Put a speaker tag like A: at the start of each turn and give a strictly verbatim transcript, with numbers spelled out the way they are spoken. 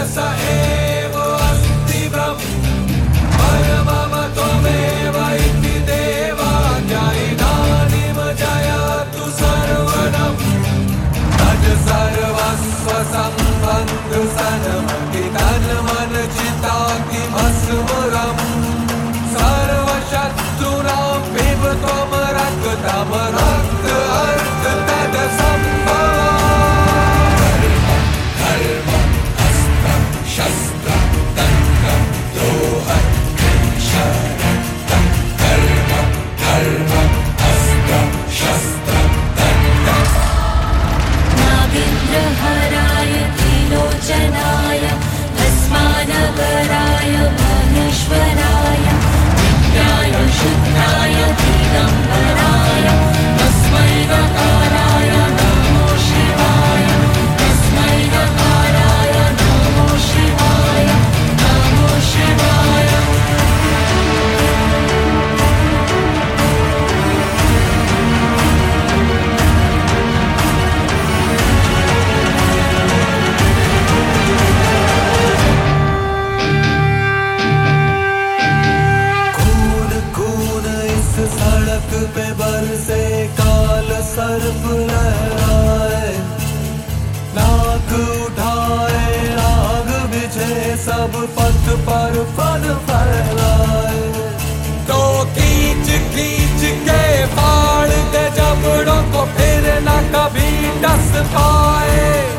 A: स एव अस्ति ब्रह्म परमम त्वमेव इति देवा इदानीं जयतु सर्वनं तज सर्वस्व सम्बन्ध सन्मति तन्मन चिताति भस्मरम् सर्वशत्रूणां पिब त्वं रक्तं रक्त अर्क तद सम्भवम् धर्म अस्त्र शस्त्र तन्त्र द्रोह शरक्त धर्म धर्म अस्त्र शस्त्र तन्त्र
B: नागेन्द्रहराय त्रिलोचनाय भस्मानगराय महेश्वराय नित्याय शुद्धाय दिगम्बराय तस्मै नकाराय नमो शिवाय तस्मै नकाराय नमो शिवाय नमो शिवाय
A: सड़क पे बरसे काल सर्प लहराए नाक उठाए आग बिछे सब पथ पर फन फैलाए तो खींच खींच के फाड़ दे जबड़ों को फिर न कभी डस पाए।